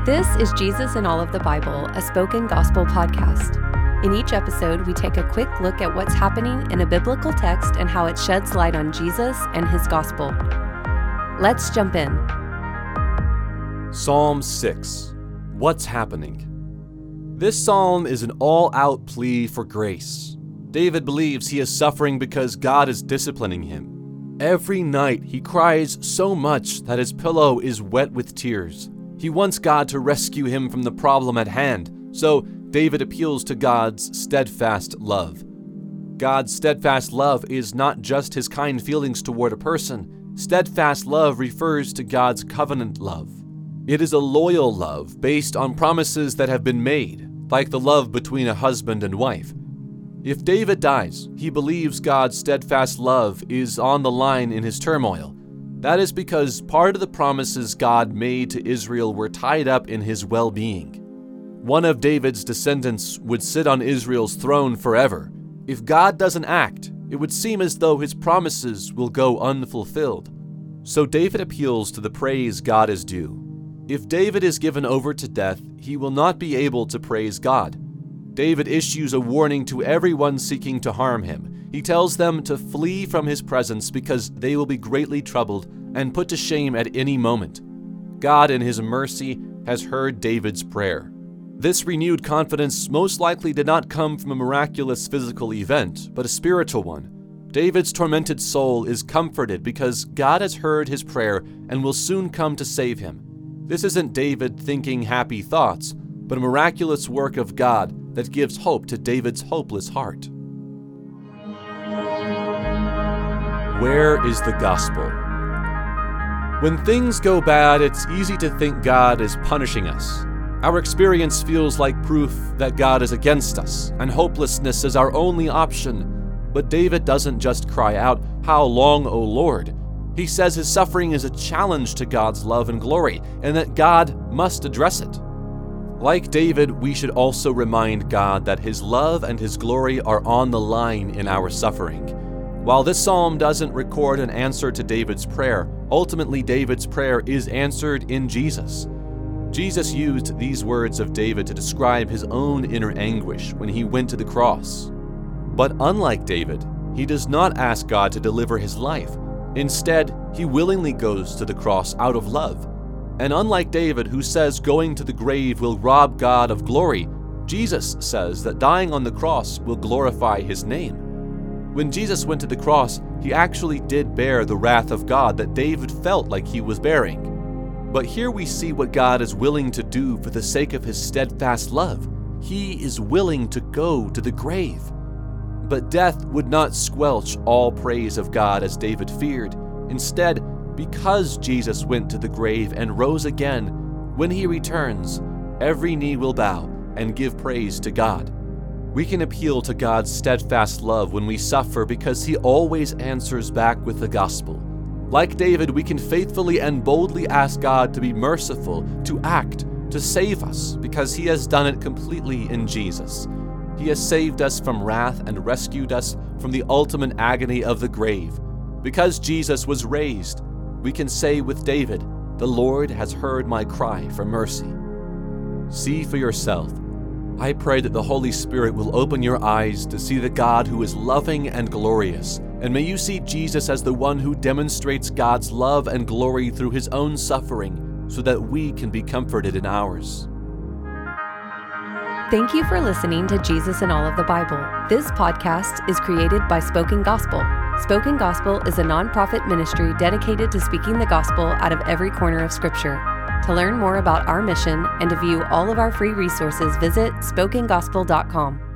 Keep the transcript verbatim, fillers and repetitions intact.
This is Jesus in All of the Bible, a spoken gospel podcast. In each episode, we take a quick look at what's happening in a biblical text and how it sheds light on Jesus and his gospel. Let's jump in. Psalm six. What's happening? This psalm is an all-out plea for grace. David believes he is suffering because God is disciplining him. Every night he cries so much that his pillow is wet with tears. He wants God to rescue him from the problem at hand, so David appeals to God's steadfast love. God's steadfast love is not just his kind feelings toward a person. Steadfast love refers to God's covenant love. It is a loyal love based on promises that have been made, like the love between a husband and wife. If David dies, he believes God's steadfast love is on the line in his turmoil. That is because part of the promises God made to Israel were tied up in his well-being. One of David's descendants would sit on Israel's throne forever. If God doesn't act, it would seem as though his promises will go unfulfilled. So David appeals to the praise God is due. If David is given over to death, he will not be able to praise God. David issues a warning to everyone seeking to harm him. He tells them to flee from his presence because they will be greatly troubled and put to shame at any moment. God, in his mercy, has heard David's prayer. This renewed confidence most likely did not come from a miraculous physical event, but a spiritual one. David's tormented soul is comforted because God has heard his prayer and will soon come to save him. This isn't David thinking happy thoughts, but a miraculous work of God that gives hope to David's hopeless heart. Where is the gospel? When things go bad, it's easy to think God is punishing us. Our experience feels like proof that God is against us, and hopelessness is our only option. But David doesn't just cry out, "How long, O Lord?" He says his suffering is a challenge to God's love and glory, and that God must address it. Like David, we should also remind God that his love and his glory are on the line in our suffering. While this psalm doesn't record an answer to David's prayer, ultimately David's prayer is answered in Jesus. Jesus used these words of David to describe his own inner anguish when he went to the cross. But unlike David, he does not ask God to deliver his life. Instead, he willingly goes to the cross out of love. And unlike David, who says going to the grave will rob God of glory, Jesus says that dying on the cross will glorify his name. When Jesus went to the cross, he actually did bear the wrath of God that David felt like he was bearing. But here we see what God is willing to do for the sake of his steadfast love. He is willing to go to the grave. But death would not squelch all praise of God as David feared. Instead, because Jesus went to the grave and rose again, when he returns, every knee will bow and give praise to God. We can appeal to God's steadfast love when we suffer because he always answers back with the gospel. Like David, we can faithfully and boldly ask God to be merciful, to act, to save us, because he has done it completely in Jesus. He has saved us from wrath and rescued us from the ultimate agony of the grave. Because Jesus was raised, we can say with David, "The Lord has heard my cry for mercy." See for yourself. I pray that the Holy Spirit will open your eyes to see the God who is loving and glorious, and may you see Jesus as the one who demonstrates God's love and glory through his own suffering, so that we can be comforted in ours. Thank you for listening to Jesus in All of the Bible. This podcast is created by Spoken Gospel. Spoken Gospel is a nonprofit ministry dedicated to speaking the gospel out of every corner of Scripture. To learn more about our mission and to view all of our free resources, visit spoken gospel dot com.